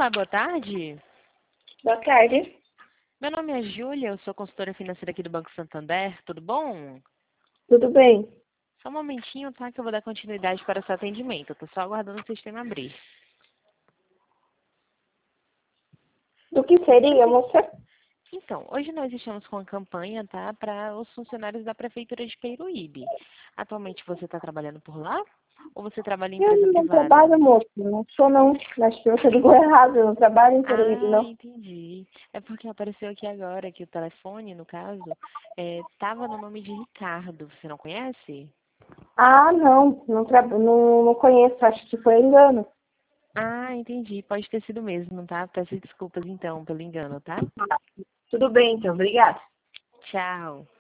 Olá, boa tarde. Boa tarde. Meu nome é Júlia, eu sou consultora financeira aqui do Banco Santander, tudo bom? Tudo bem? Só um momentinho, tá? Que eu vou dar continuidade para o seu atendimento. Eu tô só aguardando o sistema abrir. Do que seria, moça? Então, hoje nós estamos com a campanha, tá? Para os funcionários da Prefeitura de Peruíbe. Atualmente você está trabalhando por lá? Ou você trabalha em empresa Eu não privada? trabalho, moça. Não sou, não. Acho que você ligou errado. Eu não trabalho em Peruíbe, Ah, não. entendi. É porque apareceu aqui agora que o telefone, no caso, estava no nome de Ricardo. Você não conhece? Ah, não. Não conheço. Acho que foi engano. Ah, entendi. Pode ter sido mesmo, tá? Peço desculpas então pelo engano, tá? Tudo bem, então. Obrigada. Tchau.